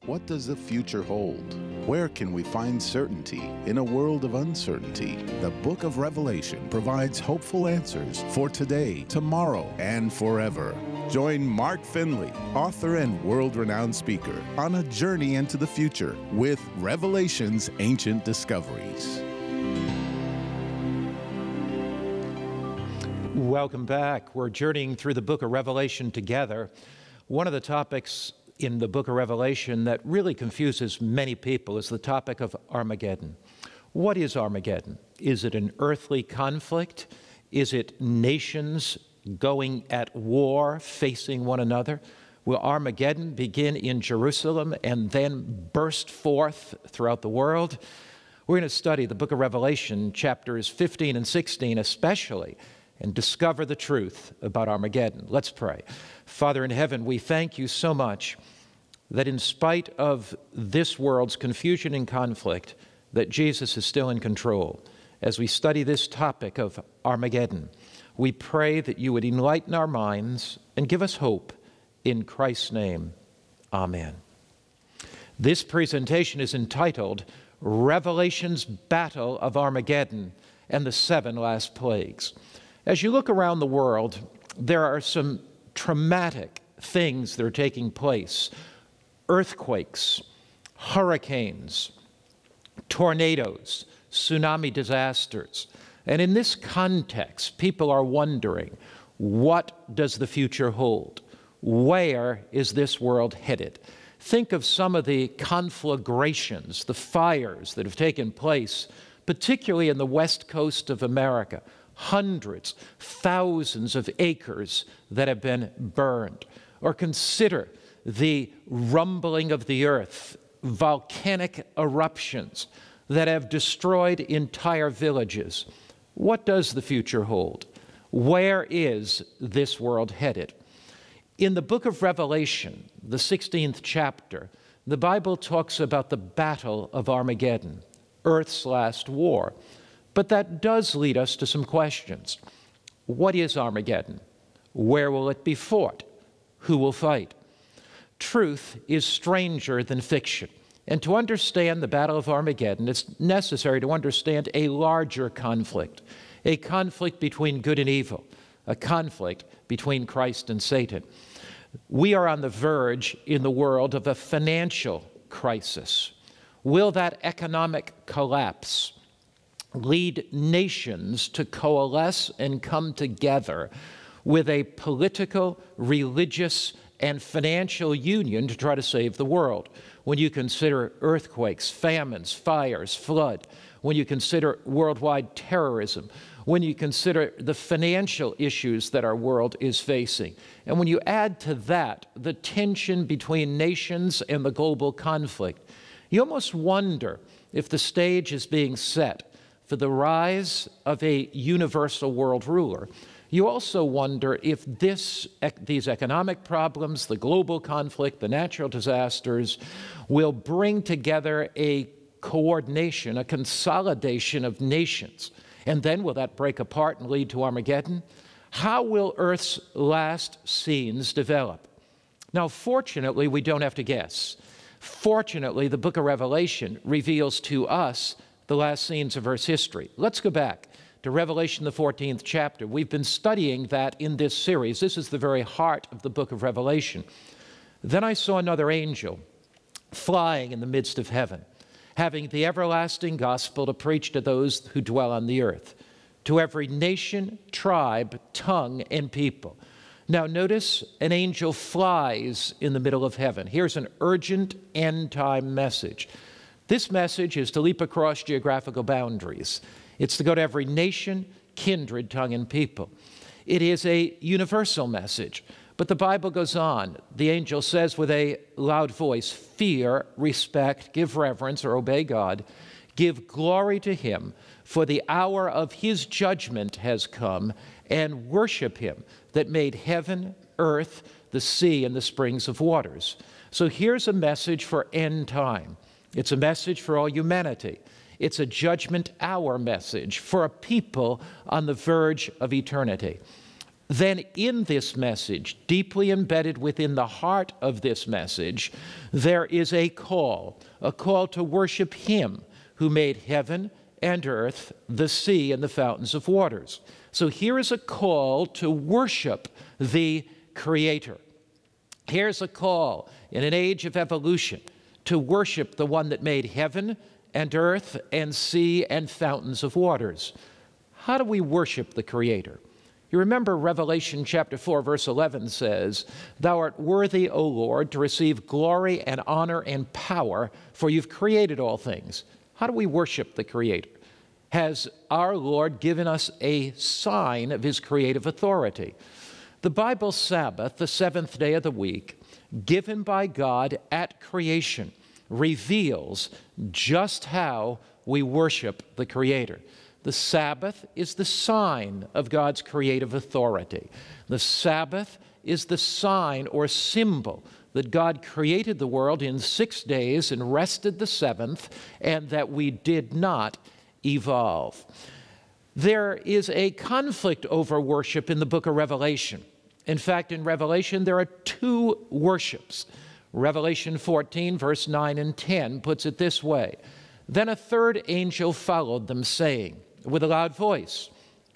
What does the future hold? Where can we find certainty in a world of uncertainty? The book of Revelation provides hopeful answers for today, tomorrow, and forever. Join Mark Finley, author and world-renowned speaker, on a journey into the future with Revelation's Ancient Discoveries. Welcome back. We're journeying through the book of Revelation together. One of the topics in the book of Revelation that really confuses many people is the topic of Armageddon. What is Armageddon? Is it an earthly conflict? Is it nations going at war, facing one another? Will Armageddon begin in Jerusalem and then burst forth throughout the world? We're going to study the book of Revelation, chapters 15 and 16 especially, and discover the truth about Armageddon. Let's pray. Father in heaven, we thank you so much that in spite of this world's confusion and conflict, that Jesus is still in control. As we study this topic of Armageddon, we pray that you would enlighten our minds and give us hope. In Christ's name, amen. This presentation is entitled Revelation's Battle of Armageddon and the Seven Last Plagues. As you look around the world, there are some traumatic things that are taking place. Earthquakes, hurricanes, tornadoes, tsunami disasters. And in this context, people are wondering, what does the future hold? Where is this world headed? Think of some of the conflagrations, the fires that have taken place, particularly in the west coast of America. Hundreds, thousands of acres that have been burned. Or consider the rumbling of the earth, volcanic eruptions that have destroyed entire villages. What does the future hold? Where is this world headed? In the book of Revelation, the 16th chapter, the Bible talks about the battle of Armageddon, Earth's last war. But that does lead us to some questions. What is Armageddon? Where will it be fought? Who will fight? Truth is stranger than fiction. And to understand the Battle of Armageddon, it's necessary to understand a larger conflict, a conflict between good and evil, a conflict between Christ and Satan. We are on the verge in the world of a financial crisis. Will that economic collapse lead nations to coalesce and come together with a political, religious, and financial union to try to save the world? When you consider earthquakes, famines, fires, flood, when you consider worldwide terrorism, when you consider the financial issues that our world is facing, and when you add to that the tension between nations and the global conflict, you almost wonder if the stage is being set for the rise of a universal world ruler. You also wonder if these economic problems, the global conflict, the natural disasters, will bring together a coordination, a consolidation of nations. And then will that break apart and lead to Armageddon? How will Earth's last scenes develop? Now, fortunately, we don't have to guess. Fortunately, the book of Revelation reveals to us the last scenes of Earth's history. Let's go back to Revelation, the 14th chapter. We've been studying that in this series. This is the very heart of the book of Revelation. Then I saw another angel flying in the midst of heaven, having the everlasting gospel to preach to those who dwell on the earth, to every nation, tribe, tongue, and people. Now notice an angel flies in the middle of heaven. Here's an urgent end-time message. This message is to leap across geographical boundaries. It's to go to every nation, kindred, tongue, and people. It is a universal message. But the Bible goes on. The angel says with a loud voice, fear, respect, give reverence, or obey God. Give glory to him, for the hour of his judgment has come, and worship him that made heaven, earth, the sea, and the springs of waters. So here's a message for end time. It's a message for all humanity. It's a judgment hour message for a people on the verge of eternity. then in this message, deeply embedded within the heart of this message, there is a call to worship Him who made heaven and earth, the sea, and the fountains of waters. So here is a call to worship the Creator. Here's a call in an age of evolution to worship the one that made heaven and earth and sea and fountains of waters. How do we worship the Creator? You remember Revelation chapter 4, verse 11 says, "Thou art worthy, O Lord, to receive glory and honor and power, for you've created all things." How do we worship the Creator? Has our Lord given us a sign of His creative authority? The Bible Sabbath, the seventh day of the week, given by God at creation, reveals just how we worship the Creator. The Sabbath is the sign of God's creative authority. The Sabbath is the sign or symbol that God created the world in 6 days and rested the seventh, and that we did not evolve. There is a conflict over worship in the book of Revelation. In fact, in Revelation, there are 2 worships. Revelation 14, verse 9 and 10 puts it this way: "Then a third angel followed them, saying with a loud voice,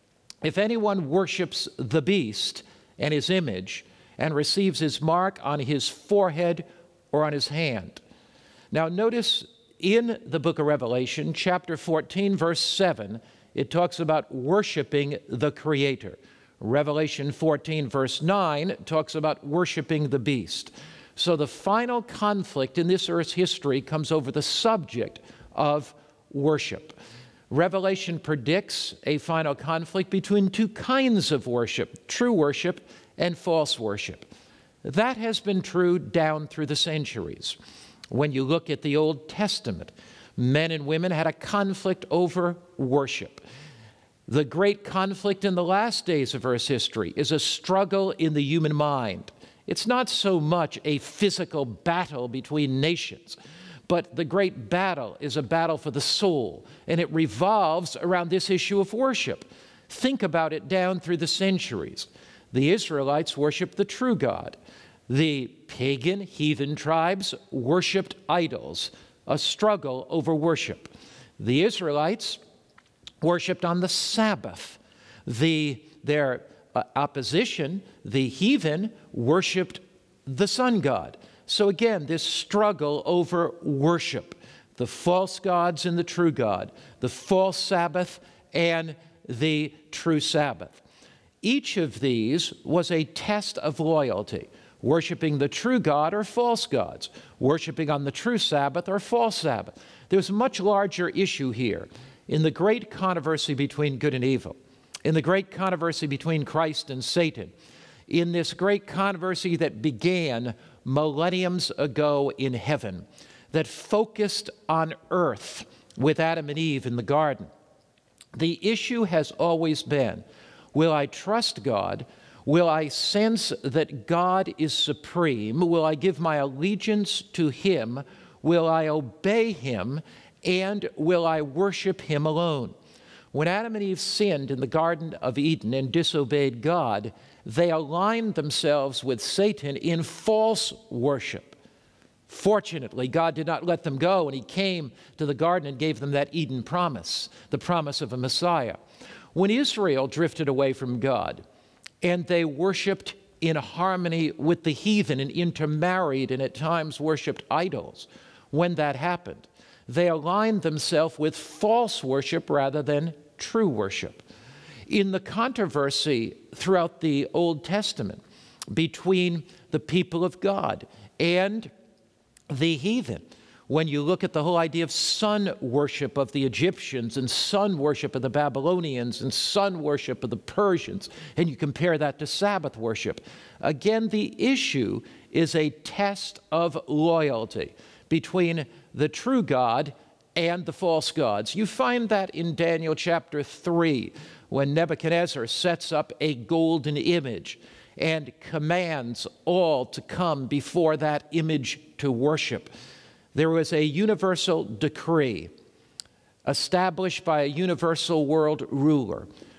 If anyone worships the beast and his image and receives his mark on his forehead or on his hand." Now notice in the book of Revelation, chapter 14, verse 7, it talks about worshiping the Creator. Revelation 14, verse 9, talks about worshiping the beast. So the final conflict in this earth's history comes over the subject of worship. Revelation predicts a final conflict between 2 kinds of worship, true worship and false worship. That has been true down through the centuries. When you look at the Old Testament, men and women had a conflict over worship. The great conflict in the last days of Earth's history is a struggle in the human mind. It's not so much a physical battle between nations, but the great battle is a battle for the soul, and it revolves around this issue of worship. Think about it down through the centuries. The Israelites worshiped the true God. The pagan, heathen tribes worshiped idols, a struggle over worship. The Israelites worshiped on the Sabbath. Their opposition, the heathen, worshiped the sun god. So again, this struggle over worship, the false gods and the true God, the false Sabbath and the true Sabbath. Each of these was a test of loyalty, worshiping the true God or false gods, worshiping on the true Sabbath or false Sabbath. There's a much larger issue here in the great controversy between good and evil, in the great controversy between Christ and Satan, in this great controversy that began millenniums ago in heaven, that focused on earth with Adam and Eve in the garden. The issue has always been, will I trust God? Will I sense that God is supreme? Will I give my allegiance to Him? Will I obey Him? And will I worship Him alone? When Adam and Eve sinned in the Garden of Eden and disobeyed God, they aligned themselves with Satan in false worship. Fortunately, God did not let them go, and He came to the garden and gave them that Eden promise, the promise of a Messiah. When Israel drifted away from God, and they worshiped in harmony with the heathen and intermarried and at times worshiped idols, when that happened, they aligned themselves with false worship rather than true worship. In the controversy throughout the Old Testament between the people of God and the heathen, when you look at the whole idea of sun worship of the Egyptians and sun worship of the Babylonians and sun worship of the Persians, and you compare that to Sabbath worship, again, the issue is a test of loyalty between the true God and the false gods. You find that in Daniel chapter 3, when Nebuchadnezzar sets up a golden image and commands all to come before that image to worship. There was a universal decree established by a universal world ruler.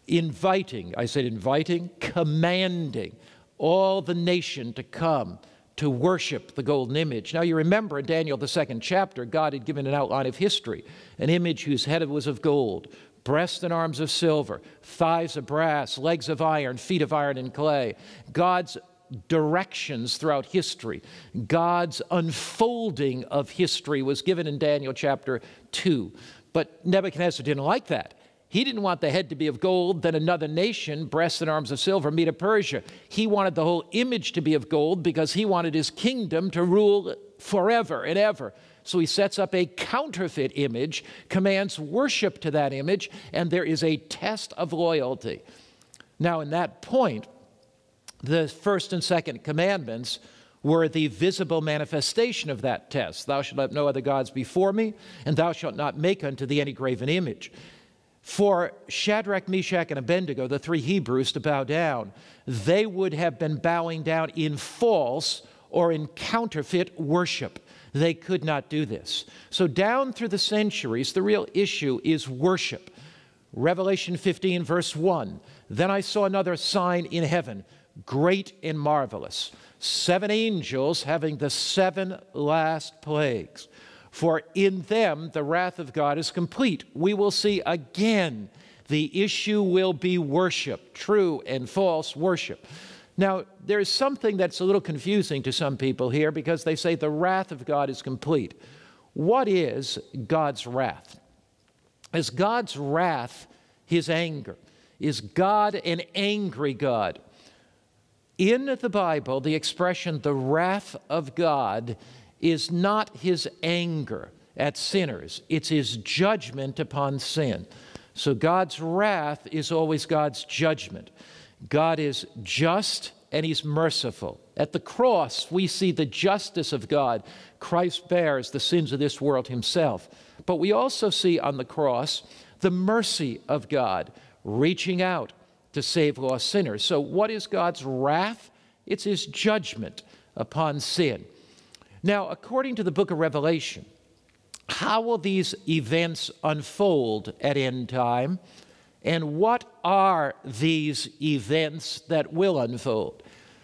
commanding all the nation to come to worship the golden image. Now you remember in Daniel, the 2nd chapter, God had given an outline of history, an image whose head was of gold, breast and arms of silver, thighs of brass, legs of iron, feet of iron and clay. God's directions throughout history, God's unfolding of history was given in Daniel chapter 2. But Nebuchadnezzar didn't like that. He didn't want the head to be of gold, then another nation, breasts and arms of silver, Medo Persia. He wanted the whole image to be of gold because he wanted his kingdom to rule forever and ever. So he sets up a counterfeit image, commands worship to that image, and there is a test of loyalty. Now, in that point, the first and second commandments were the visible manifestation of that test. Thou shalt have no other gods before me, and thou shalt not make unto thee any graven image. For Shadrach, Meshach, and Abednego, the 3 Hebrews, to bow down, they would have been bowing down in false or in counterfeit worship. They could not do this. So down through the centuries, the real issue is worship. Revelation 15, verse 1, then I saw another sign in heaven, great and marvelous, 7 angels having the 7 last plagues. For in them the wrath of God is complete. We will see again the issue will be worship, true and false worship. Now, there's something that's a little confusing to some people here because they say the wrath of God is complete. What is God's wrath? Is God's wrath his anger? Is God an angry God? In the Bible, the expression the wrath of God is not his anger at sinners. It's his judgment upon sin. So God's wrath is always God's judgment. God is just and he's merciful. At the cross, we see the justice of God. Christ bears the sins of this world himself. But we also see on the cross the mercy of God reaching out to save lost sinners. So what is God's wrath? It's his judgment upon sin. Now, according to the book of Revelation, how will these events unfold at end time? And what are these events that will unfold?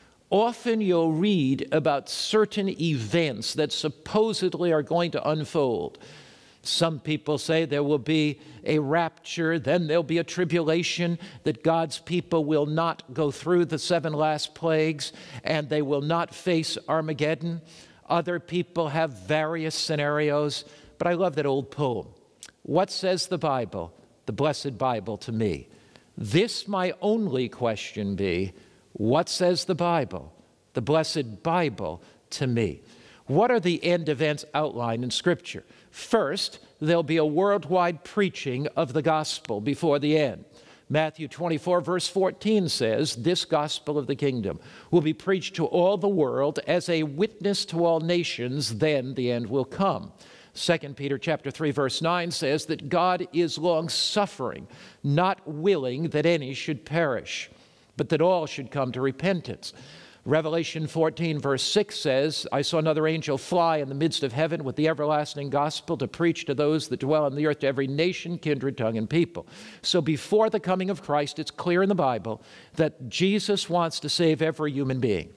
Often you'll read about certain events that supposedly are going to unfold. Some people say there will be a rapture, then there'll be a tribulation, that God's people will not go through the 7 last plagues, and they will not face Armageddon. Other people have various scenarios, but I love that old poem. What says the Bible, the blessed Bible, to me? This my only question be, what says the Bible, the blessed Bible, to me? What are the end events outlined in Scripture? First, there'll be a worldwide preaching of the gospel before the end. Matthew 24, verse 14 says, this gospel of the kingdom will be preached to all the world as a witness to all nations, then the end will come. 2 Peter chapter 3, verse 9 says that God is long-suffering, not willing that any should perish, but that all should come to repentance. Revelation 14, verse 6 says, I saw another angel fly in the midst of heaven with the everlasting gospel to preach to those that dwell on the earth, to every nation, kindred, tongue, and people. So before the coming of Christ, it's clear in the Bible that Jesus wants to save every human being.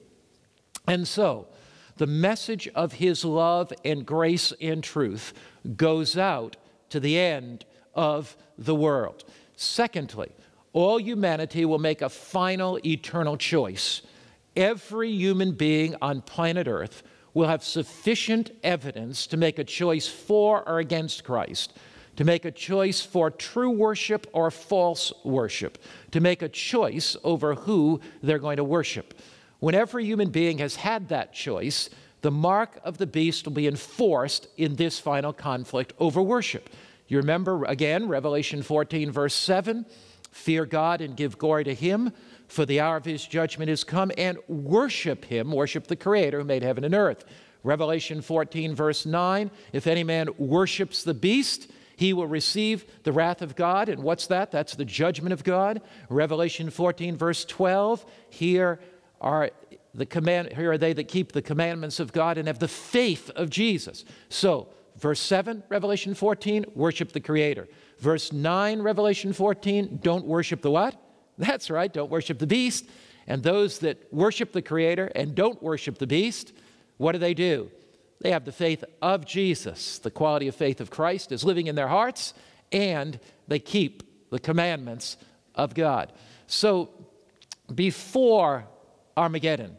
And so the message of his love and grace and truth goes out to the end of the world. Secondly, all humanity will make a final eternal choice. Every human being on planet Earth will have sufficient evidence to make a choice for or against Christ, to make a choice for true worship or false worship, to make a choice over who they're going to worship. When every human being has had that choice, the mark of the beast will be enforced in this final conflict over worship. You remember, again, Revelation 14, verse 7, fear God and give glory to him, for the hour of his judgment is come, and worship him, worship the Creator who made heaven and earth. Revelation 14, verse 9, if any man worships the beast, he will receive the wrath of God. And what's that? That's the judgment of God. Revelation 14, verse 12, here are they that keep the commandments of God and have the faith of Jesus. So, Verse 7, Revelation 14, worship the Creator. Verse 9, Revelation 14, don't worship the what? That's right, don't worship the beast. And those that worship the Creator and don't worship the beast, what do? They have the faith of Jesus. The quality of faith of Christ is living in their hearts, and they keep the commandments of God. So before Armageddon,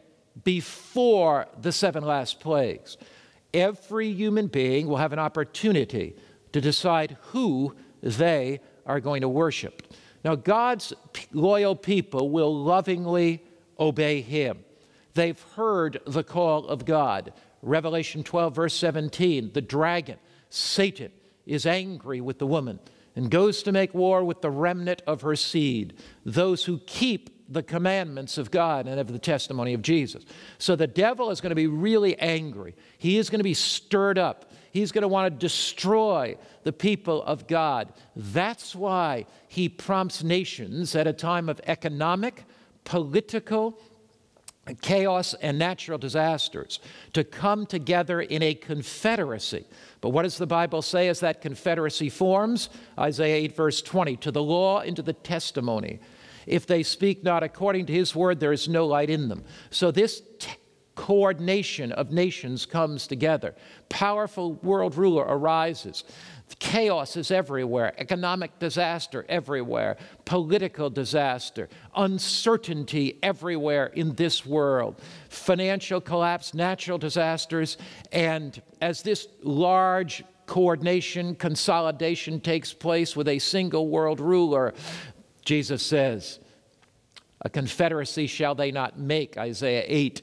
before the 7 last plagues, every human being will have an opportunity to decide who they are going to worship. Now, God's loyal people will lovingly obey Him. They've heard the call of God. Revelation 12, verse 17, the dragon, Satan, is angry with the woman and goes to make war with the remnant of her seed, those who keep the commandments of God and of the testimony of Jesus. So the devil is going to be really angry. He is going to be stirred up. He's going to want to destroy the people of God. That's why he prompts nations at a time of economic, political chaos and natural disasters to come together in a confederacy. But what does the Bible say as that confederacy forms? Isaiah 8, verse 20, to the law and to the testimony. If they speak not according to his word, there is no light in them. So this coordination of nations comes together. Powerful world ruler arises. Chaos is everywhere. Economic disaster everywhere. Political disaster. Uncertainty everywhere in this world. Financial collapse, natural disasters. And as this large coordination, consolidation takes place with a single world ruler, Jesus says, a confederacy shall they not make, Isaiah 8.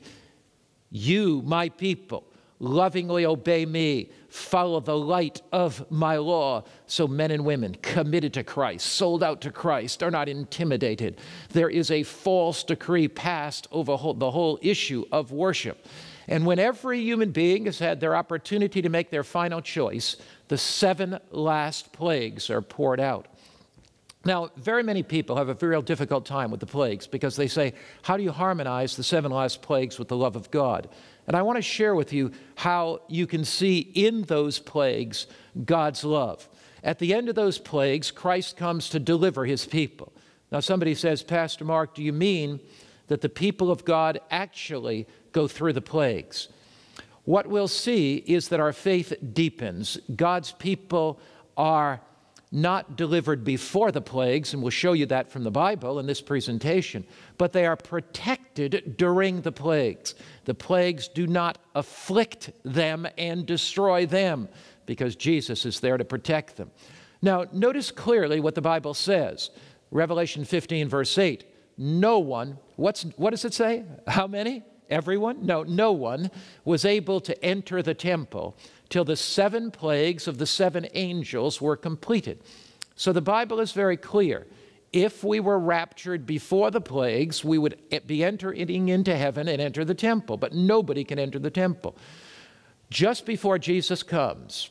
You, my people, lovingly obey me, follow the light of my law. So men and women committed to Christ, sold out to Christ, are not intimidated. There is a false decree passed over the whole issue of worship. And when every human being has had their opportunity to make their final choice, the 7 last plagues are poured out. Now, very many people have a real difficult time with the plagues because they say, how do you harmonize the 7 last plagues with the love of God? And I want to share with you how you can see in those plagues God's love. At the end of those plagues, Christ comes to deliver his people. Now, somebody says, Pastor Mark, do you mean that the people of God actually go through the plagues? What we'll see is that our faith deepens. God's people are not delivered before the plagues, and we'll show you that from the Bible in this presentation, but they are protected during the plagues. The plagues do not afflict them and destroy them because Jesus is there to protect them. Now, notice clearly what the Bible says. Revelation 15, verse 8. No one, what does it say? How many? Everyone? No one was able to enter the temple till the 7 plagues of the 7 angels were completed. So the Bible is very clear. If we were raptured before the plagues, we would be entering into heaven and enter the temple, but nobody can enter the temple. Just before Jesus comes,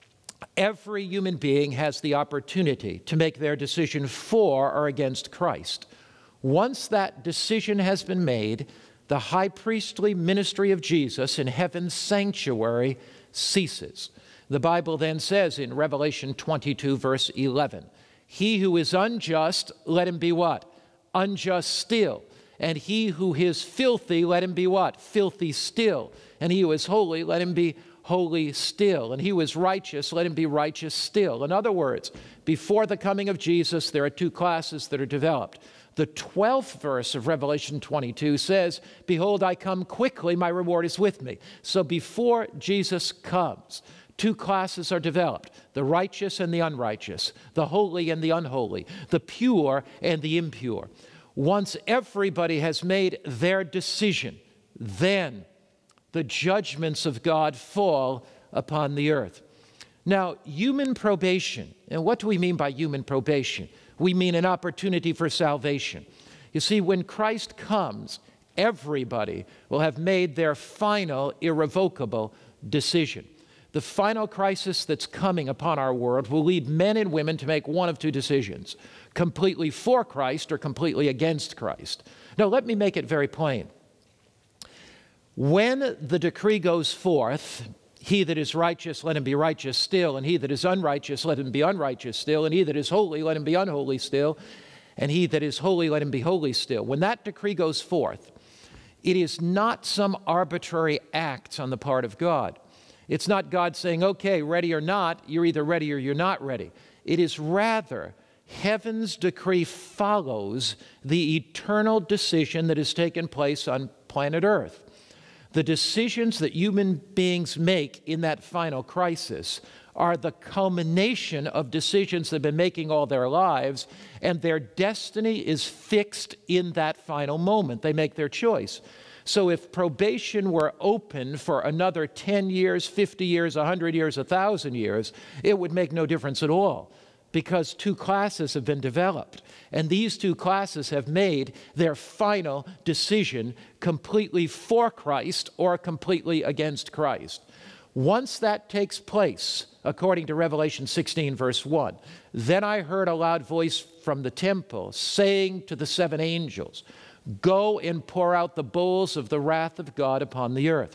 every human being has the opportunity to make their decision for or against Christ. Once that decision has been made, the high priestly ministry of Jesus in heaven's sanctuary ceases. The Bible then says in Revelation 22, verse 11, he who is unjust, let him be what? Unjust still. And he who is filthy, let him be what? Filthy still. And he who is holy, let him be holy still. And he who is righteous, let him be righteous still. In other words, before the coming of Jesus, there are 2 classes that are developed. The 12th verse of Revelation 22 says, behold, I come quickly, my reward is with me. So before Jesus comes, 2 classes are developed, the righteous and the unrighteous, the holy and the unholy, the pure and the impure. Once everybody has made their decision, then the judgments of God fall upon the earth. Now, human probation, and what do we mean by human probation? We mean an opportunity for salvation. You see, when Christ comes, everybody will have made their final, irrevocable decision. The final crisis that's coming upon our world will lead men and women to make one of 2 decisions, completely for Christ or completely against Christ. Now, let me make it very plain. When the decree goes forth He that is righteous, let him be righteous still, and he that is unrighteous, let him be unrighteous still, and he that is holy, let him be unholy still, and he that is holy, let him be holy still. When that decree goes forth, it is not some arbitrary act on the part of God. It's not God saying, okay, ready or not, you're either ready or you're not ready. It is rather heaven's decree follows the eternal decision that has taken place on planet Earth. The decisions that human beings make in that final crisis are the culmination of decisions they've been making all their lives, and their destiny is fixed in that final moment. They make their choice. So if probation were open for another 10 years, 50 years, 100 years, 1,000 years, it would make no difference at all, because two classes have been developed. And these two classes have made their final decision completely for Christ or completely against Christ. Once that takes place, according to Revelation 16, verse 1, then I heard a loud voice from the temple saying to the seven angels, go and pour out the bowls of the wrath of God upon the earth.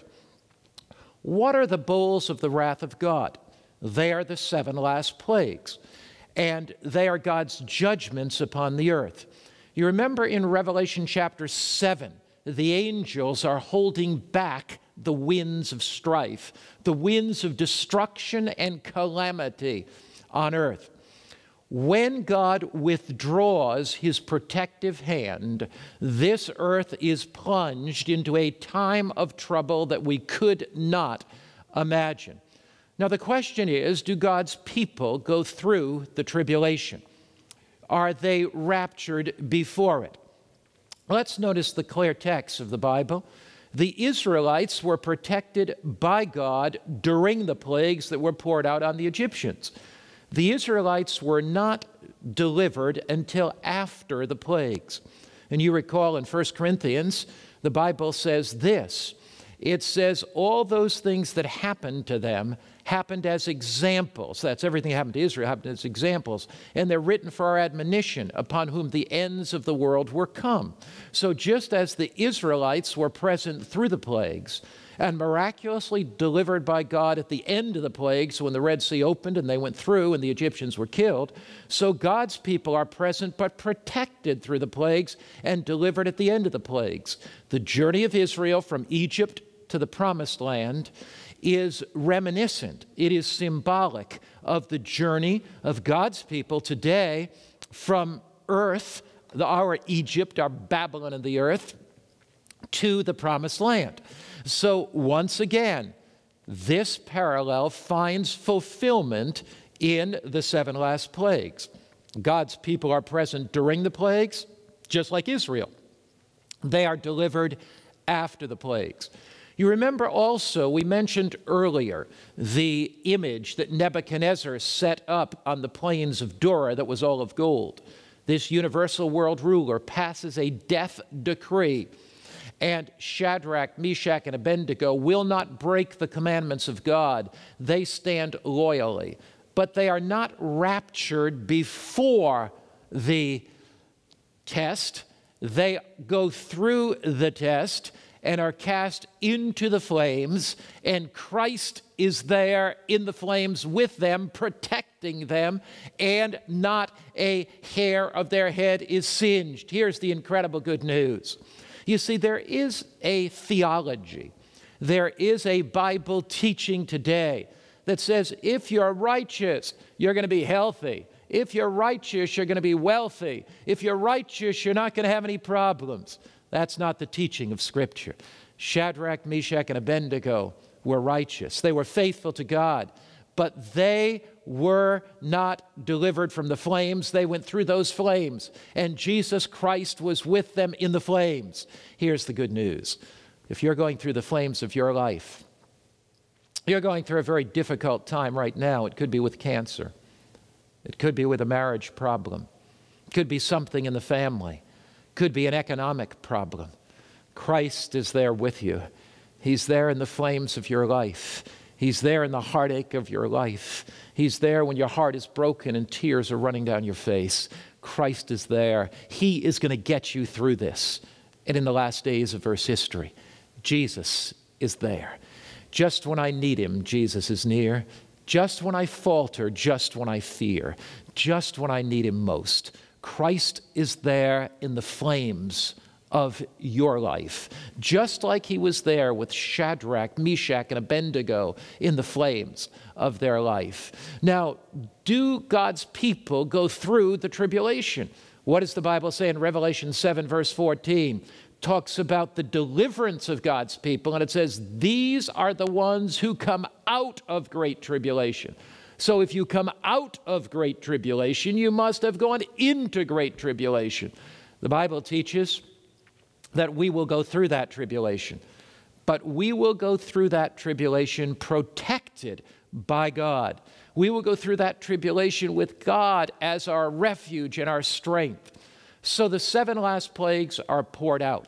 What are the bowls of the wrath of God? They are the 7 last plagues, and they are God's judgments upon the earth. You remember in Revelation chapter 7, the angels are holding back the winds of strife, the winds of destruction and calamity on earth. When God withdraws his protective hand, this earth is plunged into a time of trouble that we could not imagine. Now the question is, do God's people go through the tribulation? Are they raptured before it? Let's notice the clear text of the Bible. The Israelites were protected by God during the plagues that were poured out on the Egyptians. The Israelites were not delivered until after the plagues. And you recall in 1 Corinthians, the Bible says this. It says all those things that happened to them happened as examples. That's everything that happened to Israel happened as examples. And they're written for our admonition, upon whom the ends of the world were come. So just as the Israelites were present through the plagues and miraculously delivered by God at the end of the plagues when the Red Sea opened and they went through and the Egyptians were killed, so God's people are present but protected through the plagues and delivered at the end of the plagues. The journey of Israel from Egypt to the Promised Land is reminiscent. It is symbolic of the journey of God's people today from earth, our Egypt, our Babylon of the earth, to the Promised Land. So once again, this parallel finds fulfillment in the 7 last plagues. God's people are present during the plagues, just like Israel. They are delivered after the plagues. You remember also, we mentioned earlier, the image that Nebuchadnezzar set up on the plains of Dura that was all of gold. This universal world ruler passes a death decree, and Shadrach, Meshach, and Abednego will not break the commandments of God. They stand loyally, but they are not raptured before the test. They go through the test and are cast into the flames, and Christ is there in the flames with them, protecting them, and not a hair of their head is singed. Here's the incredible good news. You see, there is a theology, there is a Bible teaching today that says if you're righteous, you're going to be healthy. If you're righteous, you're going to be wealthy. If you're righteous, you're not going to have any problems. That's not the teaching of Scripture. Shadrach, Meshach, and Abednego were righteous. They were faithful to God, but they were not delivered from the flames. They went through those flames, and Jesus Christ was with them in the flames. Here's the good news. If you're going through the flames of your life, you're going through a very difficult time right now. It could be with cancer. It could be with a marriage problem. It could be something in the family. It could be an economic problem. Christ is there with you. He's there in the flames of your life. He's there in the heartache of your life. He's there when your heart is broken and tears are running down your face. Christ is there. He is going to get you through this. And in the last days of Earth's history, Jesus is there. Just when I need him, Jesus is near. Just when I falter, just when I fear, just when I need him most. Christ is there in the flames of your life, just like he was there with Shadrach, Meshach, and Abednego in the flames of their life. Now, do God's people go through the tribulation? What does the Bible say in Revelation 7, verse 14? Talks about the deliverance of God's people, and it says, these are the ones who come out of great tribulation. So if you come out of great tribulation, you must have gone into great tribulation. The Bible teaches that we will go through that tribulation, but we will go through that tribulation protected by God. We will go through that tribulation with God as our refuge and our strength. So the 7 last plagues are poured out.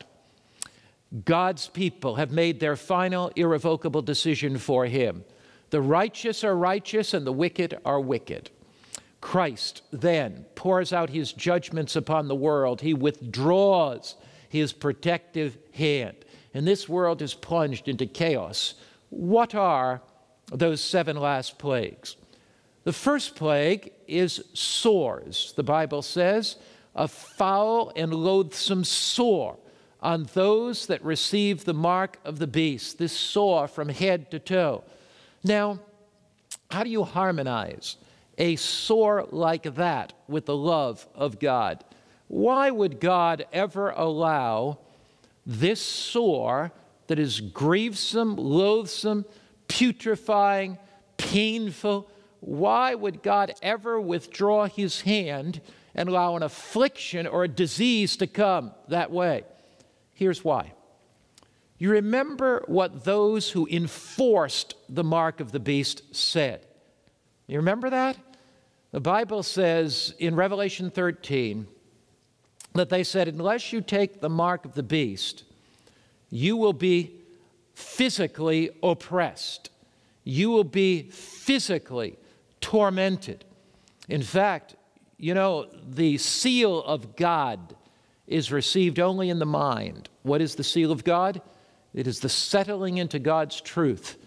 God's people have made their final irrevocable decision for him. The righteous are righteous and the wicked are wicked. Christ then pours out his judgments upon the world. He withdraws his protective hand, and this world is plunged into chaos. What are those 7 last plagues? The first plague is sores. The Bible says, a foul and loathsome sore on those that receive the mark of the beast, this sore from head to toe. Now, how do you harmonize a sore like that with the love of God? Why would God ever allow this sore that is grievous, loathsome, putrefying, painful? Why would God ever withdraw his hand and allow an affliction or a disease to come that way? Here's why. You remember what those who enforced the mark of the beast said. You remember that? The Bible says in Revelation 13 that they said, unless you take the mark of the beast, you will be physically oppressed. You will be physically tormented. In fact, you know, the seal of God is received only in the mind. What is the seal of God? It is the settling into God's truth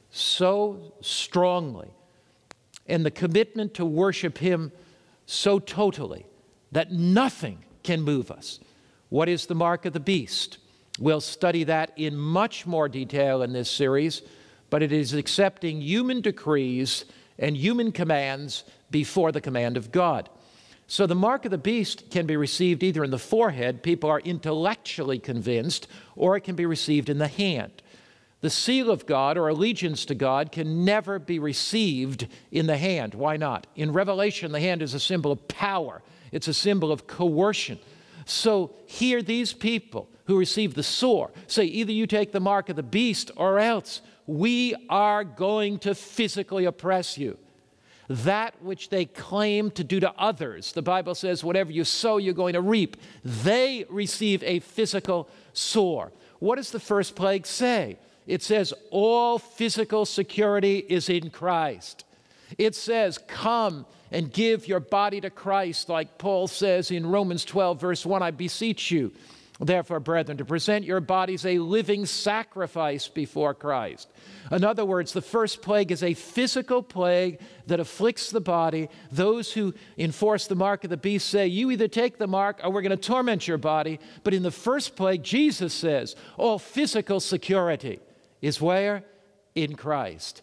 so strongly and the commitment to worship him so totally that nothing can move us. What is the mark of the beast? We'll study that in much more detail in this series, but it is accepting human decrees and human commands before the command of God. So the mark of the beast can be received either in the forehead, people are intellectually convinced, or it can be received in the hand. The seal of God or allegiance to God can never be received in the hand. Why not? In Revelation, the hand is a symbol of power. It's a symbol of coercion. So here these people who receive the sore say, either you take the mark of the beast or else we are going to physically oppress you. That which they claim to do to others, the Bible says, whatever you sow, you're going to reap. They receive a physical sore. What does the first plague say? It says, all physical security is in Christ. It says, come and give your body to Christ, like Paul says in Romans 12, verse 1, I beseech you, therefore, brethren, to present your bodies a living sacrifice before Christ. In other words, the first plague is a physical plague that afflicts the body. Those who enforce the mark of the beast say, you either take the mark or we're going to torment your body. But in the first plague, Jesus says, all physical security is where? In Christ.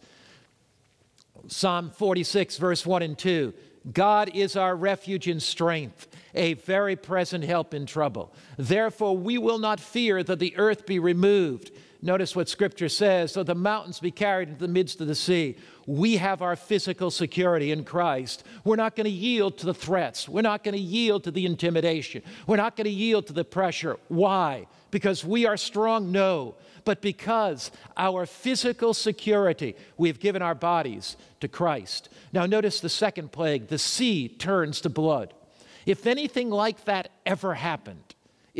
Psalm 46, verse 1 and 2. God is our refuge and strength, a very present help in trouble. Therefore, we will not fear though the earth be removed. Notice what Scripture says, though the mountains be carried into the midst of the sea. We have our physical security in Christ. We're not going to yield to the threats. We're not going to yield to the intimidation. We're not going to yield to the pressure. Why? Because we are strong? No. But because our physical security, we have given our bodies to Christ. Now notice the second plague, the sea turns to blood. If anything like that ever happened,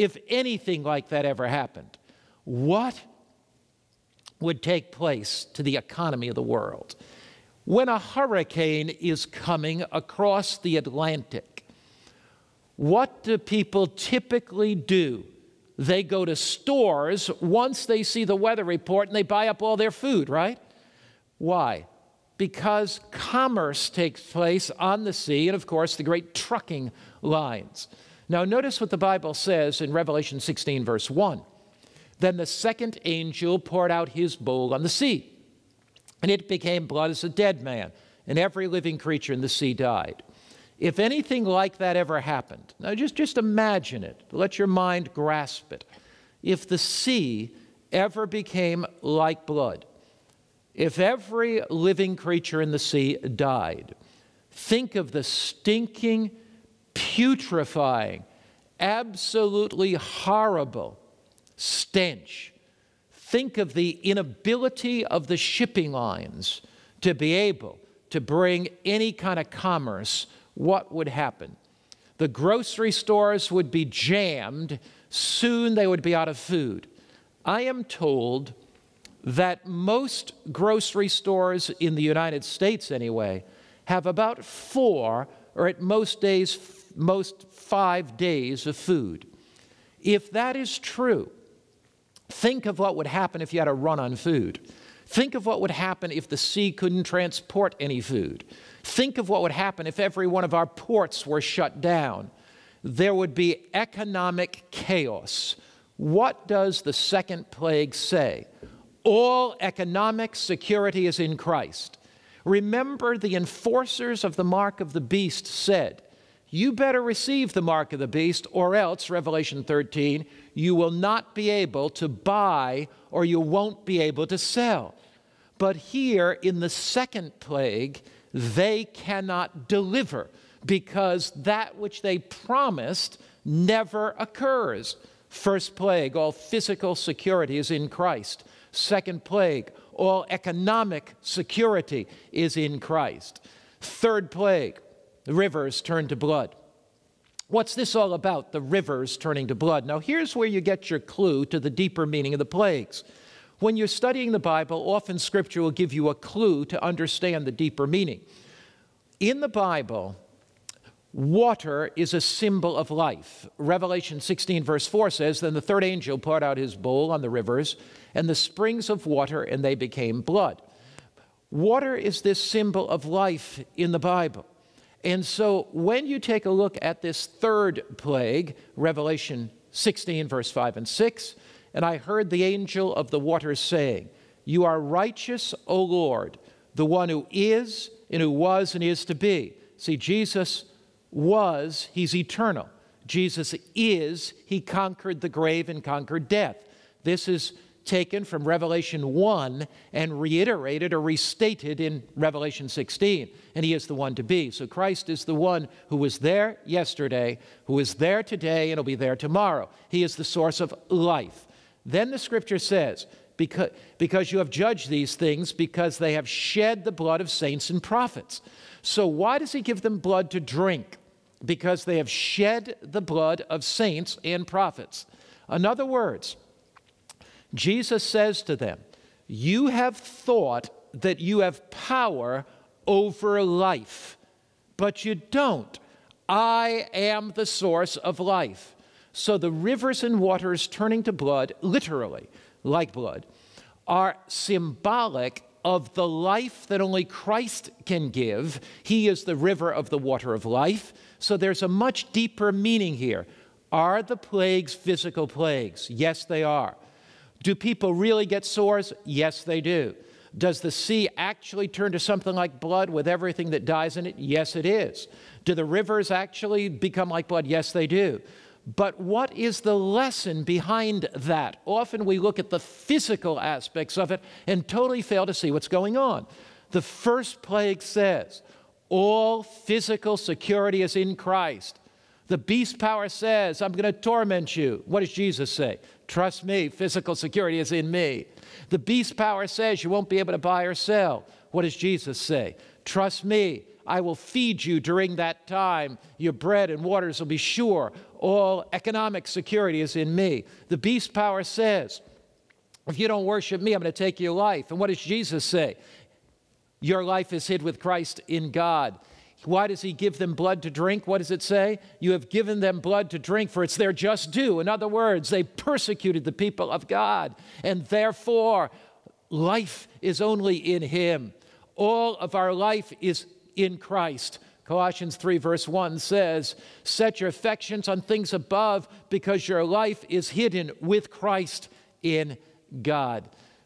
what would take place to the economy of the world? When a hurricane is coming across the Atlantic, what do people typically do? They go to stores once they see the weather report and they buy up all their food, right? Why? Because commerce takes place on the sea and, of course, the great trucking lines. Now, notice what the Bible says in Revelation 16, verse 1. Then the second angel poured out his bowl on the sea, and it became blood as a dead man, and every living creature in the sea died. If anything like that ever happened, now just imagine it. Let your mind grasp it. If the sea ever became like blood, if every living creature in the sea died, think of the stinking, putrefying, absolutely horrible stench. Think of the inability of the shipping lines to be able to bring any kind of commerce. What would happen? The grocery stores would be jammed. Soon they would be out of food. I am told that most grocery stores in the United States, anyway, have about 4 or at most 5 days of food. If that is true, think of what would happen if you had a run on food. Think of what would happen if the sea couldn't transport any food. Think of what would happen if every one of our ports were shut down. There would be economic chaos. What does the second plague say? All economic security is in Christ. Remember, the enforcers of the mark of the beast said, you better receive the mark of the beast, or else, Revelation 13, you will not be able to buy or you won't be able to sell. But here in the second plague, they cannot deliver because that which they promised never occurs. First plague, all physical security is in Christ. Second plague, all economic security is in Christ. Third plague, the rivers turn to blood. What's this all about, the rivers turning to blood? Now, here's where you get your clue to the deeper meaning of the plagues. When you're studying the Bible, often Scripture will give you a clue to understand the deeper meaning. In the Bible, water is a symbol of life. Revelation 16, verse 4 says, then the third angel poured out his bowl on the rivers and the springs of water, and they became blood. Water is this symbol of life in the Bible. And so when you take a look at this third plague, Revelation 16, verse 5 and 6, and I heard the angel of the waters saying, you are righteous, O Lord, the one who is and who was and is to be. See, Jesus was, he's eternal. Jesus is, he conquered the grave and conquered death. This is taken from Revelation 1 and reiterated or restated in Revelation 16. And he is the one to be. So Christ is the one who was there yesterday, who is there today, and will be there tomorrow. He is the source of life. Then the Scripture says, because you have judged these things, because they have shed the blood of saints and prophets. So why does he give them blood to drink? Because they have shed the blood of saints and prophets. In other words, Jesus says to them, you have thought that you have power over life, but you don't. I am the source of life. So the rivers and waters turning to blood, literally, like blood, are symbolic of the life that only Christ can give. He is the river of the water of life. So there's a much deeper meaning here. Are the plagues physical plagues? Yes, they are. Do people really get sores? Yes, they do. Does the sea actually turn to something like blood with everything that dies in it? Yes, it is. Do the rivers actually become like blood? Yes, they do. But what is the lesson behind that? Often we look at the physical aspects of it and totally fail to see what's going on. The first plague says, all physical security is in Christ. The beast power says, I'm going to torment you. What does Jesus say? Trust me, physical security is in me. The beast power says you won't be able to buy or sell. What does Jesus say? Trust me, I will feed you during that time. Your bread and waters will be sure. All economic security is in me. The beast power says, if you don't worship me, I'm going to take your life. And what does Jesus say? Your life is hid with Christ in God. Why does he give them blood to drink? What does it say? You have given them blood to drink, for it's their just due. In other words, they persecuted the people of God, and therefore life is only in him. All of our life is in Christ. Colossians 3 verse 1 says, set your affections on things above, because your life is hidden with Christ in God.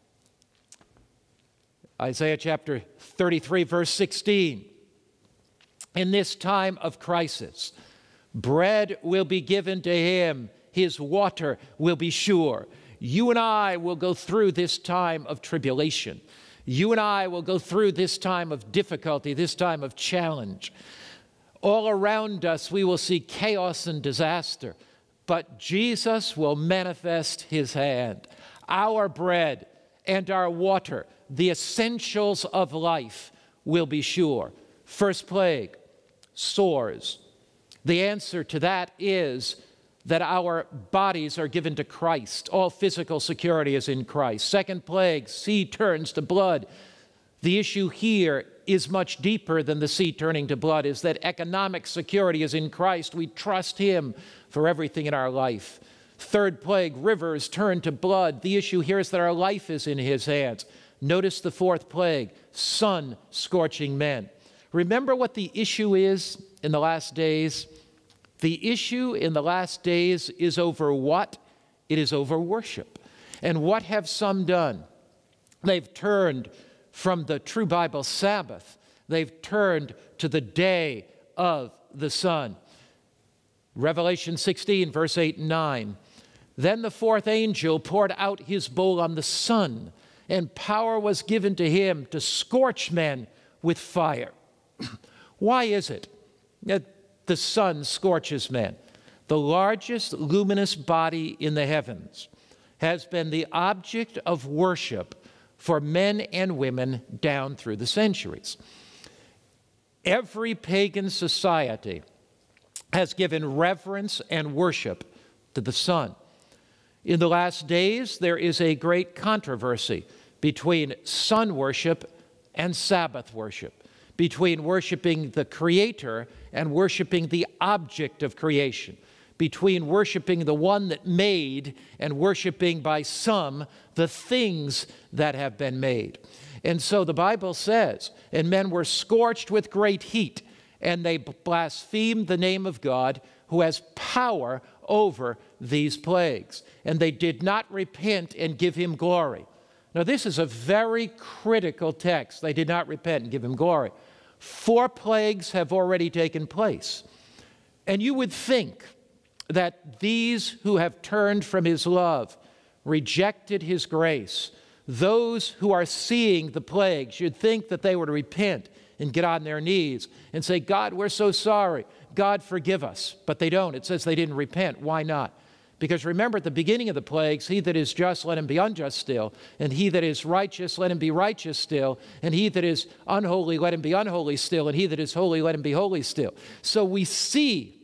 Isaiah chapter 33 verse 16. In this time of crisis, bread will be given to him, his water will be sure. You and I will go through this time of tribulation. You and I will go through this time of difficulty, this time of challenge. All around us, we will see chaos and disaster, but Jesus will manifest his hand. Our bread and our water, the essentials of life, will be sure. First plague, sores. The answer to that is that our bodies are given to Christ. All physical security is in Christ. Second plague, sea turns to blood. The issue here is much deeper than the sea turning to blood, is that economic security is in Christ. We trust him for everything in our life. Third plague, rivers turn to blood. The issue here is that our life is in his hands. Notice the fourth plague, sun scorching men. Remember what the issue is in the last days? The issue in the last days is over what? It is over worship. And what have some done? They've turned from the true Bible Sabbath. They've turned to the day of the sun. Revelation 16, verse 8 and 9. Then the fourth angel poured out his bowl on the sun, and power was given to him to scorch men with fire. Why is it that the sun scorches men? The largest luminous body in the heavens has been the object of worship for men and women down through the centuries. Every pagan society has given reverence and worship to the sun. In the last days, there is a great controversy between sun worship and Sabbath worship, between worshiping the Creator and worshiping the object of creation, between worshiping the one that made and worshiping by some the things that have been made. And so the Bible says, and men were scorched with great heat, and they blasphemed the name of God, who has power over these plagues. And they did not repent and give him glory. Now, this is a very critical text. They did not repent and give him glory. 4 plagues have already taken place. And you would think that these who have turned from his love, rejected his grace, those who are seeing the plagues, you'd think that they would repent and get on their knees and say, God, we're so sorry. God, forgive us. But they don't. It says they didn't repent. Why not? Because remember, at the beginning of the plagues, he that is just, let him be unjust still. And he that is righteous, let him be righteous still. And he that is unholy, let him be unholy still. And he that is holy, let him be holy still. So we see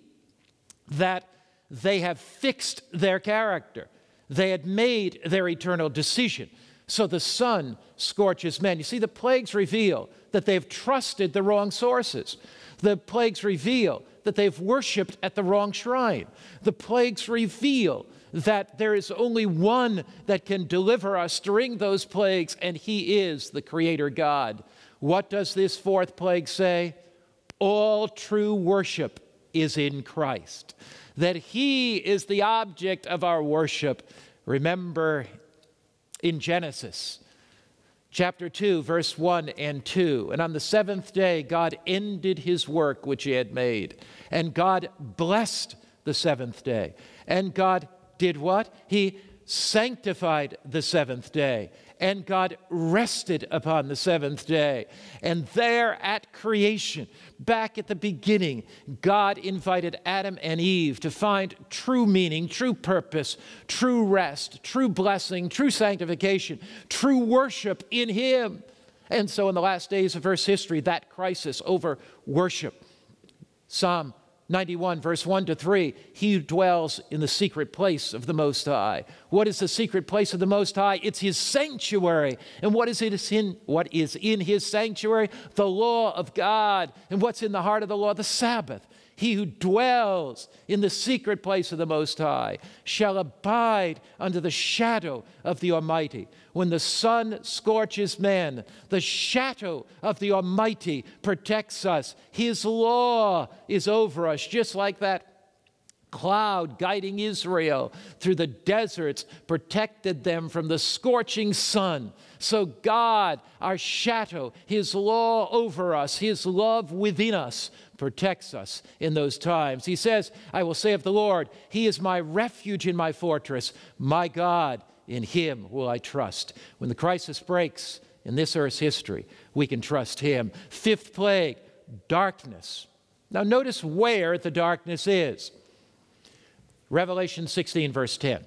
that they have fixed their character. They had made their eternal decision. So the sun scorches men. You see, the plagues reveal that they've trusted the wrong sources. The plagues reveal that they've worshiped at the wrong shrine. The plagues reveal that there is only one that can deliver us during those plagues, and he is the Creator God. What does this 4th plague say? All true worship is in Christ. That he is the object of our worship. Remember in Genesis chapter 2, verse 1 and 2. And on the 7th day, God ended his work which he had made. And God blessed the 7th day. And God did what? He sanctified the 7th day. And God rested upon the 7th day. And there at creation, back at the beginning, God invited Adam and Eve to find true meaning, true purpose, true rest, true blessing, true sanctification, true worship in him. And so in the last days of Earth's history, that crisis over worship. Psalm 91, verse 1 to 3, he who dwells in the secret place of the Most High. What is the secret place of the Most High? It's his sanctuary. And what is in his sanctuary? The law of God. And what's in the heart of the law? The Sabbath. He who dwells in the secret place of the Most High shall abide under the shadow of the Almighty. When the sun scorches men, the shadow of the Almighty protects us. His law is over us, just like that cloud guiding Israel through the deserts protected them from the scorching sun. So God, our shadow, his law over us, his love within us, protects us in those times. He says, I will say of the Lord, he is my refuge and my fortress, my God, in him will I trust. When the crisis breaks in this earth's history, we can trust him. Fifth plague, darkness. Now notice where the darkness is. Revelation 16, verse 10.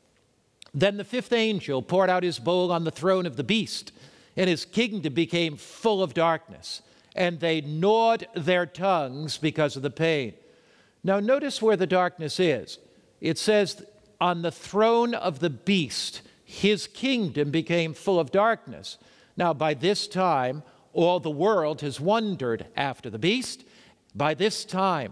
Then the fifth angel poured out his bowl on the throne of the beast, and his kingdom became full of darkness, and they gnawed their tongues because of the pain. Now notice where the darkness is. It says, on the throne of the beast, his kingdom became full of darkness. Now by this time, all the world has wandered after the beast. By this time,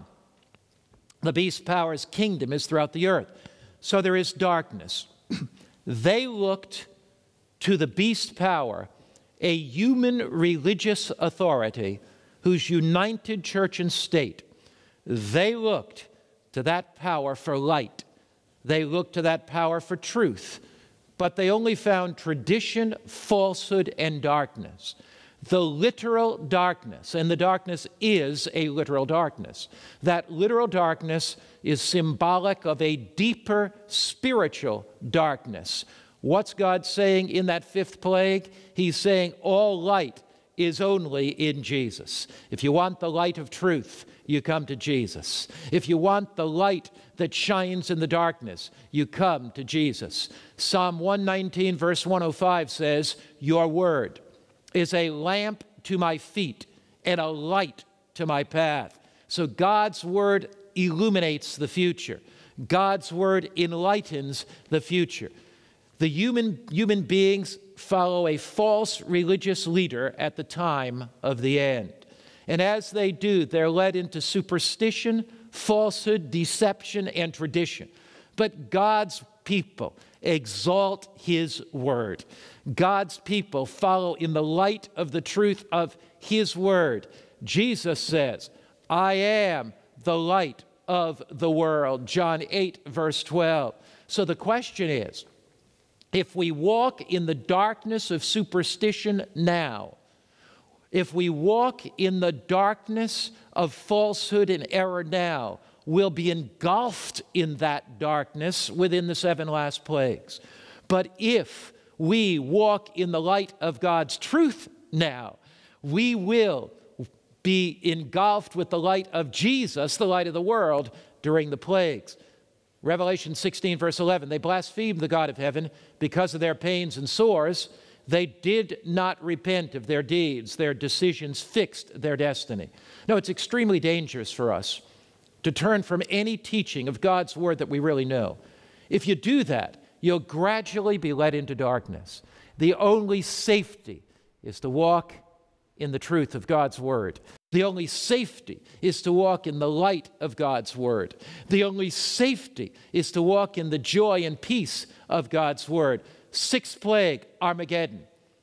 the beast's power's kingdom is throughout the earth. So there is darkness. They looked to the beast's power, a human religious authority who's united church and state. They looked to that power for light. They looked to that power for truth. But they only found tradition, falsehood, and darkness. The literal darkness, and the darkness is a literal darkness. That literal darkness is symbolic of a deeper spiritual darkness. What's God saying in that fifth plague? He's saying all light is only in Jesus. If you want the light of truth, you come to Jesus. If you want the light that shines in the darkness, you come to Jesus. Psalm 119, verse 105 says, your word is a lamp to my feet and a light to my path. So God's word illuminates the future. God's word enlightens the future. The human beings follow a false religious leader at the time of the end. And as they do, they're led into superstition, falsehood, deception, and tradition. But God's people exalt his word. God's people follow in the light of the truth of his word. Jesus says, I am the light of the world. John 8, verse 12. So the question is, if we walk in the darkness of superstition now, if we walk in the darkness of falsehood and error now, we'll be engulfed in that darkness within the 7 last plagues. But if we walk in the light of God's truth now, we will be engulfed with the light of Jesus, the light of the world, during the plagues. Revelation 16, verse 11, they blasphemed the God of heaven because of their pains and sores. They did not repent of their deeds. Their decisions fixed their destiny. No, it's extremely dangerous for us to turn from any teaching of God's word that we really know. If you do that, you'll gradually be led into darkness. The only safety is to walk in the truth of God's word. The only safety is to walk in the light of God's word. The only safety is to walk in the joy and peace of God's word. Sixth plague, Armageddon.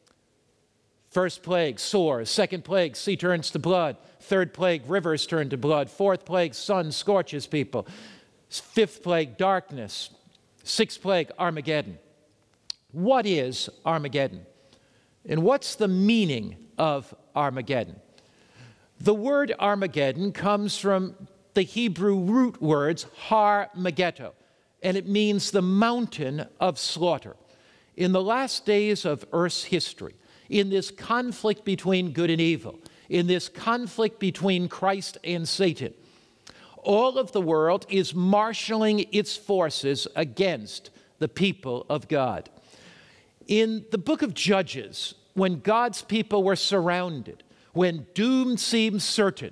First plague, sores. Second plague, sea turns to blood. Third plague, rivers turn to blood. Fourth plague, sun scorches people. Fifth plague, darkness. Sixth plague, Armageddon. What is Armageddon? And what's the meaning of Armageddon? The word Armageddon comes from the Hebrew root words Har Megiddo, and it means the mountain of slaughter. In the last days of Earth's history, in this conflict between good and evil, in this conflict between Christ and Satan, all of the world is marshaling its forces against the people of God. In the book of Judges, when God's people were surrounded, when doom seemed certain,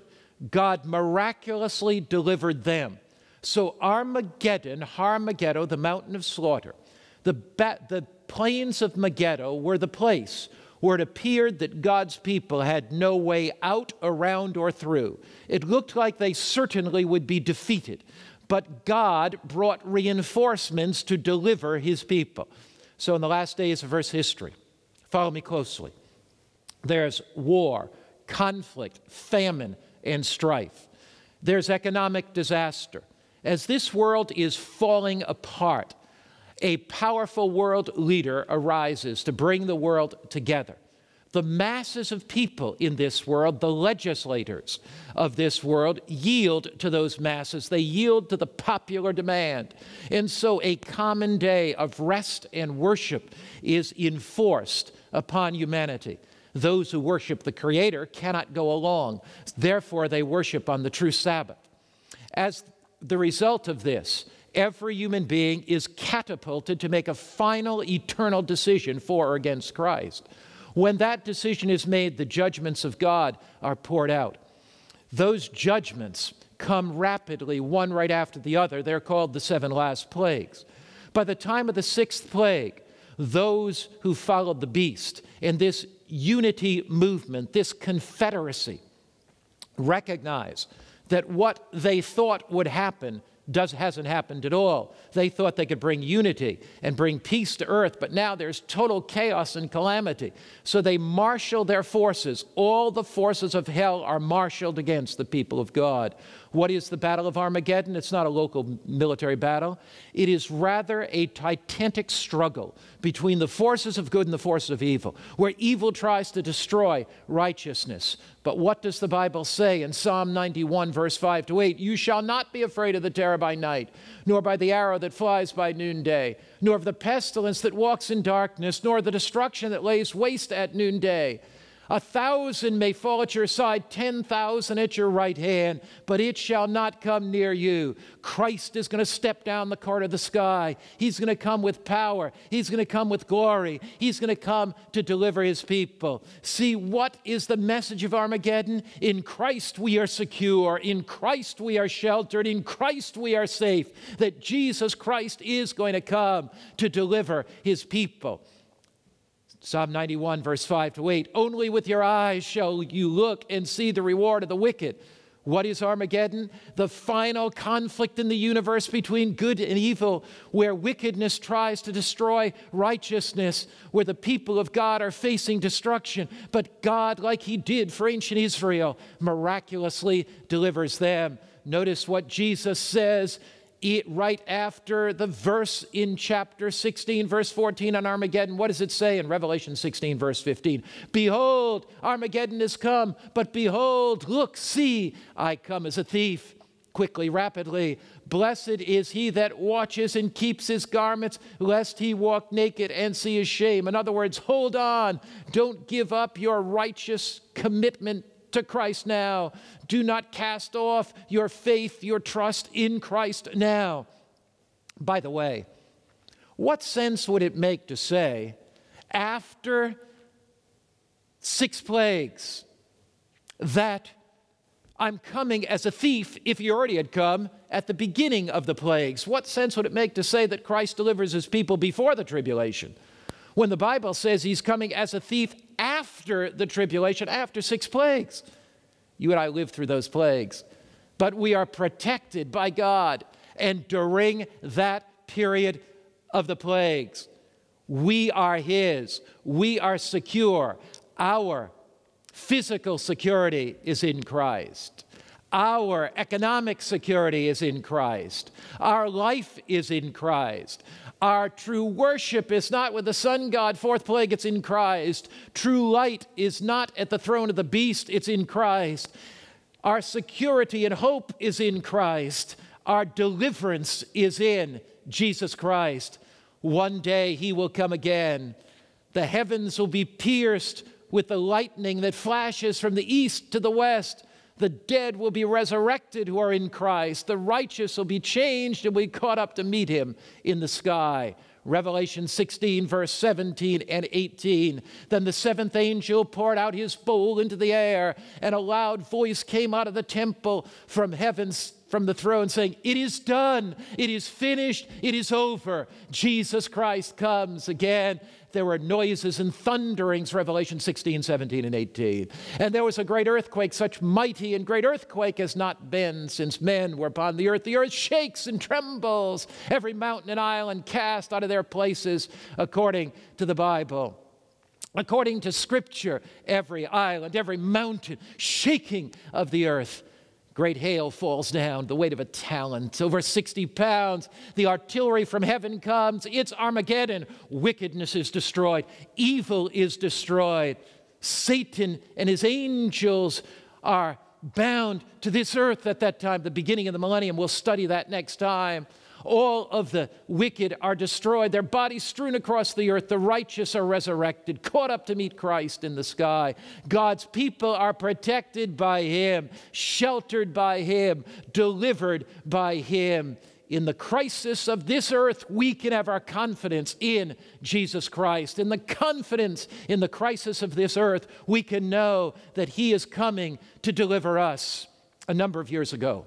God miraculously delivered them. So Armageddon, Har Megiddo, the mountain of slaughter, the plains of Megiddo were the place where it appeared that God's people had no way out, around, or through. It looked like they certainly would be defeated, but God brought reinforcements to deliver his people. So in the last days of Earth's history, follow me closely, there's war, conflict, famine, and strife. There's economic disaster. As this world is falling apart, a powerful world leader arises to bring the world together. The masses of people in this world, the legislators of this world, yield to those masses. They yield to the popular demand. And so a common day of rest and worship is enforced upon humanity. Those who worship the Creator cannot go along. Therefore, they worship on the true Sabbath. As the result of this, every human being is catapulted to make a final eternal decision for or against Christ. When that decision is made, the judgments of God are poured out. Those judgments come rapidly, one right after the other. They're called the 7 last plagues. By the time of the 6th plague, those who followed the beast and this unity movement, this confederacy, recognize that what they thought would happen hasn't happened at all. They thought they could bring unity and bring peace to earth, but now there's total chaos and calamity. So they marshal their forces. All the forces of hell are marshaled against the people of God. What is the Battle of Armageddon? It's not a local military battle. It is rather a titanic struggle between the forces of good and the forces of evil, where evil tries to destroy righteousness. But what does the Bible say in Psalm 91, verse 5 to 8? You shall not be afraid of the terror by night, nor by the arrow that flies by noonday, nor of the pestilence that walks in darkness, nor the destruction that lays waste at noonday. 1,000 may fall at your side, 10,000 at your right hand, but it shall not come near you. Christ is going to step down the court of the sky. He's going to come with power. He's going to come with glory. He's going to come to deliver his people. See, what is the message of Armageddon? In Christ we are secure. In Christ we are sheltered. In Christ we are safe. That Jesus Christ is going to come to deliver his people. Psalm 91, verse 5 to 8, only with your eyes shall you look and see the reward of the wicked. What is Armageddon? The final conflict in the universe between good and evil, where wickedness tries to destroy righteousness, where the people of God are facing destruction. But God, like he did for ancient Israel, miraculously delivers them. Notice what Jesus says right after the verse in chapter 16, verse 14 on Armageddon. What does it say in Revelation 16, verse 15? Behold, Armageddon is come, but behold, look, see, I come as a thief, quickly, rapidly. Blessed is he that watches and keeps his garments, lest he walk naked and see his shame. In other words, hold on. Don't give up your righteous commitment to Christ now. Do not cast off your faith, your trust in Christ now. By the way, what sense would it make to say, after 6 plagues, that I'm coming as a thief if he already had come at the beginning of the plagues? What sense would it make to say that Christ delivers his people before the tribulation, when the Bible says he's coming as a thief after the tribulation, after 6 plagues? You and I lived through those plagues, but we are protected by God. And during that period of the plagues, we are his. We are secure. Our physical security is in Christ. Our economic security is in Christ. Our life is in Christ. Our true worship is not with the sun god, 4th plague, it's in Christ. True light is not at the throne of the beast, it's in Christ. Our security and hope is in Christ. Our deliverance is in Jesus Christ. One day he will come again. The heavens will be pierced with the lightning that flashes from the east to the west. The dead will be resurrected who are in Christ. The righteous will be changed and will be caught up to meet him in the sky. Revelation 16, verse 17 and 18. Then the seventh angel poured out his bowl into the air, and a loud voice came out of the temple from heavens, from the throne, saying, "It is done. It is finished. It is over." Jesus Christ comes again. There were noises and thunderings, Revelation 16, 17, and 18. And there was a great earthquake, such mighty and great earthquake has not been since men were upon the earth. The earth shakes and trembles, every mountain and island cast out of their places, according to the Bible. According to Scripture, every island, every mountain, shaking of the earth. Great hail falls down, the weight of a talent, over 60 pounds. The artillery from heaven comes. It's Armageddon. Wickedness is destroyed. Evil is destroyed. Satan and his angels are bound to this earth at that time, the beginning of the millennium. We'll study that next time. All of the wicked are destroyed, their bodies strewn across the earth. The righteous are resurrected, caught up to meet Christ in the sky. God's people are protected by him, sheltered by him, delivered by him. In the crisis of this earth, we can have our confidence in Jesus Christ. In the confidence in the crisis of this earth, we can know that he is coming to deliver us. A number of years ago,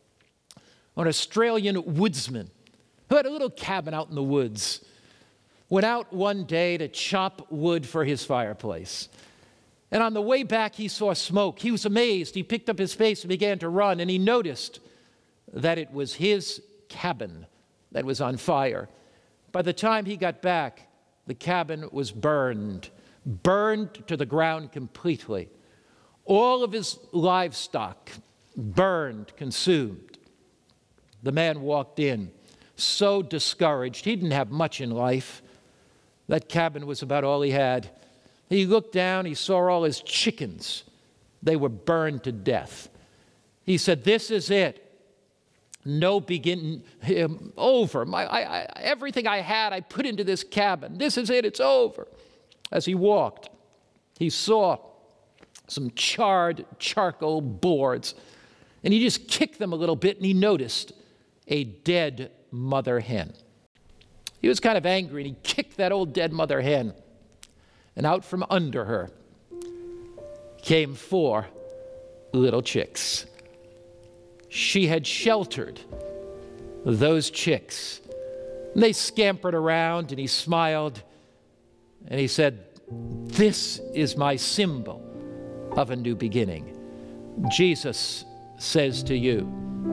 an Australian woodsman who had a little cabin out in the woods went out one day to chop wood for his fireplace. And on the way back, he saw smoke. He was amazed. He picked up his pace and began to run, and he noticed that it was his cabin that was on fire. By the time he got back, the cabin was burned to the ground completely. All of his livestock burned, consumed. The man walked in, so discouraged. He didn't have much in life. That cabin was about all he had. He looked down, he saw all his chickens. They were burned to death. He said, "This is it. No beginning, over. Everything I had, I put into this cabin. This is it, it's over." As he walked, he saw some charred charcoal boards, and he just kicked them a little bit, and he noticed a dead mother hen. He was kind of angry, and he kicked that old dead mother hen, and out from under her came 4 little chicks. She had sheltered those chicks. And they scampered around, and he smiled, and he said, "This is my symbol of a new beginning." Jesus says to you,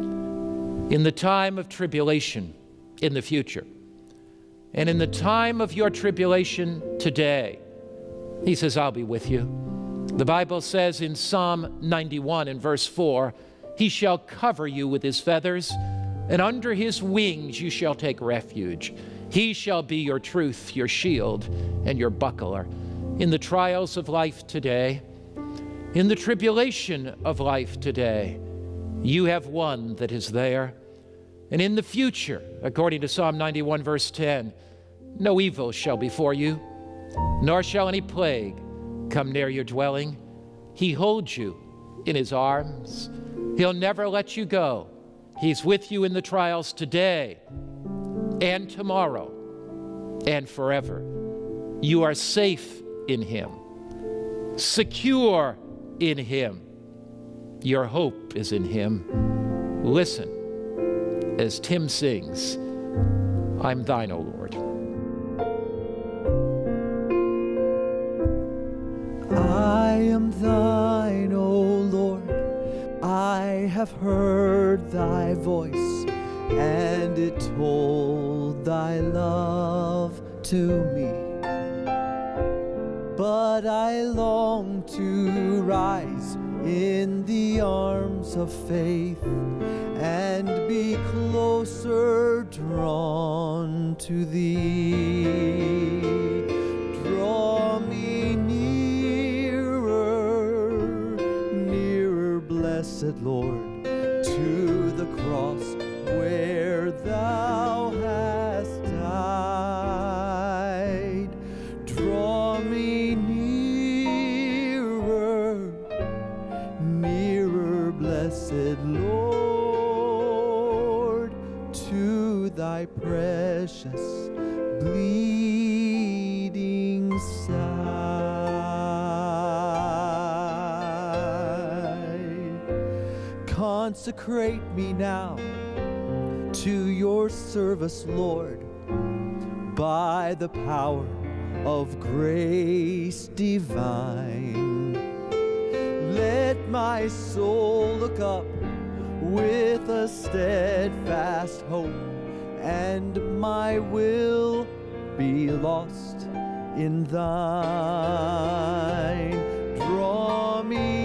in the time of tribulation in the future, and in the time of your tribulation today, he says, "I'll be with you." The Bible says in Psalm 91 and verse 4, "He shall cover you with his feathers, and under his wings you shall take refuge. He shall be your truth, your shield, and your buckler." In the trials of life today, in the tribulation of life today, you have one that is there. And in the future, according to Psalm 91, verse 10, "No evil shall befall you, nor shall any plague come near your dwelling. He holds you in his arms. He'll never let you go. He's with you in the trials today and tomorrow and forever. You are safe in him, secure in him. Your hope is in him." Listen as Tim sings, "I'm thine, O Lord." I am thine, O Lord. I have heard thy voice, and it told thy love to me. But I long to rise in the arms of faith and be closer drawn to thee. Draw me nearer, nearer, blessed Lord, to the cross where thou hast died. Draw me nearer, nearer, blessed Lord, to thy precious bleeding side. Consecrate me now to your service, Lord, by the power of grace divine. Let my soul look up with a steadfast hope, and my will be lost in thine. Draw me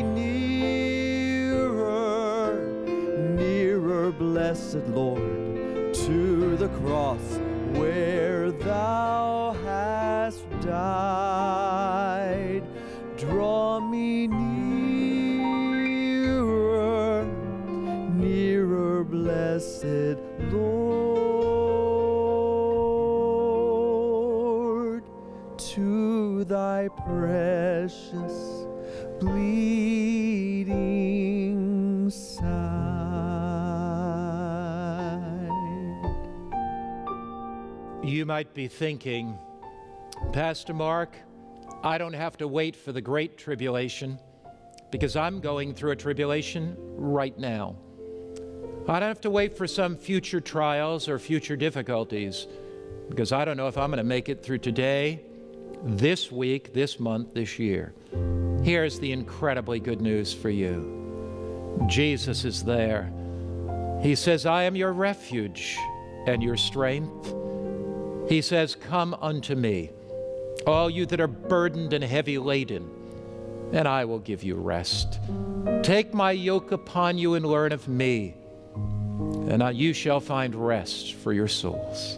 nearer, nearer, blessed Lord, to the cross where thou hast died. Draw me nearer, nearer, blessed Lord, to thy precious bleeding side. You might be thinking, Pastor Mark, I don't have to wait for the great tribulation because I'm going through a tribulation right now. I don't have to wait for some future trials or future difficulties because I don't know if I'm going to make it through today, this week, this month, this year. Here's the incredibly good news for you. Jesus is there. He says, I am your refuge and your strength. He says, come unto me, all you that are burdened and heavy laden, and I will give you rest. Take my yoke upon you and learn of me, and you shall find rest for your souls.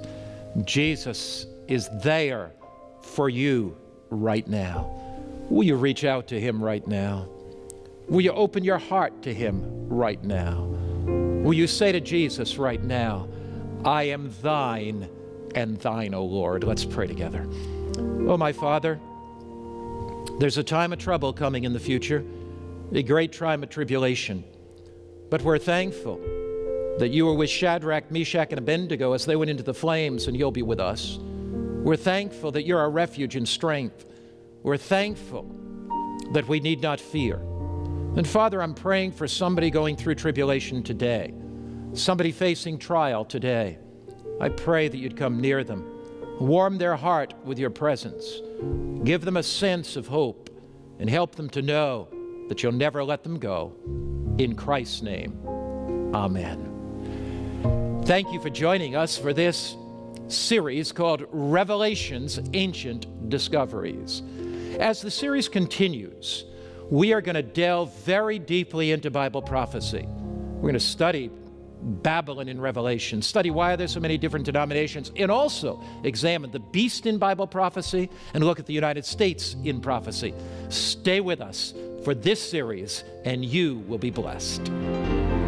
Jesus is there for you right now. Will you reach out to him right now? Will you open your heart to him right now? Will you say to Jesus right now, I am thine and thine, O Lord. Let's pray together. Oh, my Father, there's a time of trouble coming in the future, a great time of tribulation. But we're thankful that you were with Shadrach, Meshach, and Abednego as they went into the flames, and you'll be with us. We're thankful that you're our refuge and strength. We're thankful that we need not fear. And Father, I'm praying for somebody going through tribulation today, somebody facing trial today. I pray that you'd come near them, warm their heart with your presence, give them a sense of hope, and help them to know that you'll never let them go. In Christ's name, amen. Thank you for joining us for this series called Revelation's Ancient Discoveries. As the series continues, we are going to delve very deeply into Bible prophecy. We're going to study Babylon in Revelation, study why there's so many different denominations, and also examine the beast in Bible prophecy and look at the United States in prophecy. Stay with us for this series, and you will be blessed.